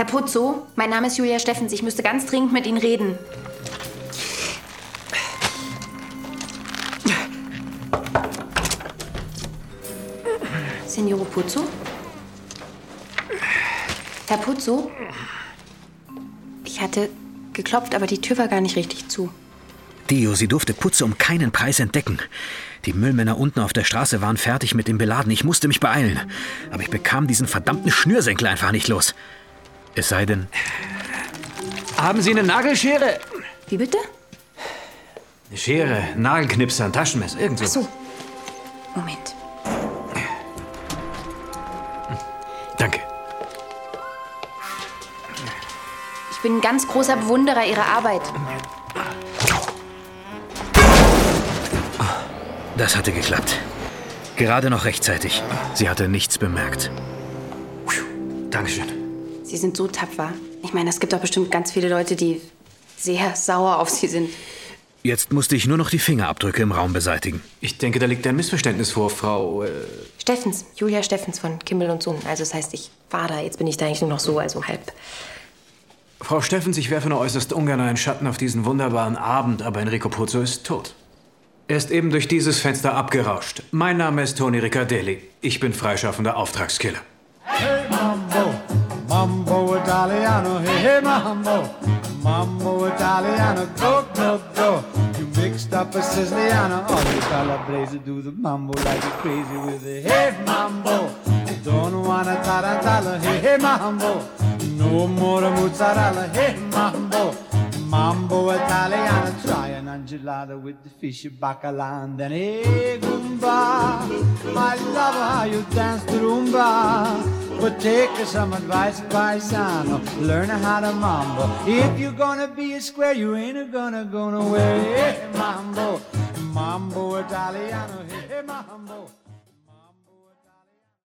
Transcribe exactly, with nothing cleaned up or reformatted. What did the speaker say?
Herr Puzzo, mein Name ist Julia Steffens. Ich müsste ganz dringend mit Ihnen reden. Signore Puzzo? Herr Puzzo? Ich hatte geklopft, aber die Tür war gar nicht richtig zu. Dio, sie durfte Puzzo um keinen Preis entdecken. Die Müllmänner unten auf der Straße waren fertig mit dem Beladen. Ich musste mich beeilen. Aber ich bekam diesen verdammten Schnürsenkel einfach nicht los. Es sei denn... Haben Sie eine Nagelschere? Wie bitte? Eine Schere, Nagelknipser, ein Taschenmesser, irgend so. Ach so. Moment. Danke. Ich bin ein ganz großer Bewunderer Ihrer Arbeit. Das hatte geklappt. Gerade noch rechtzeitig. Sie hatte nichts bemerkt. Dankeschön. Sie sind so tapfer. Ich meine, es gibt doch bestimmt ganz viele Leute, die sehr sauer auf Sie sind. Jetzt musste ich nur noch die Fingerabdrücke im Raum beseitigen. Ich denke, da liegt ein Missverständnis vor, Frau... Äh Steffens, Julia Steffens von Kimmel und Sohn. Also das heißt, ich war da. Jetzt bin ich da eigentlich nur noch so, also halb. Frau Steffens, ich werfe nur äußerst ungern einen Schatten auf diesen wunderbaren Abend, aber Enrico Puzzo ist tot. Er ist eben durch dieses Fenster abgerauscht. Mein Name ist Tony Riccardelli. Ich bin freischaffender Auftragskiller. Hey Mambo, Mambo Italiano, hey, hey Mambo, Mambo Italiano, go, go, go. You mixed up a Siciliano, all the calabrese do the mambo like you're crazy with it. Hey Mambo, don't wanna tarantella, hey, hey Mambo, no more mozzarella, hey Mambo. Mambo Italiano, try an gelato with the fish bacala and then hey Goomba, I love how you dance the rumba. But take some advice, paisano, learn how to mambo. If you're gonna be a square, you ain't gonna go nowhere. Hey Mambo, Mambo Italiano, hey Mambo.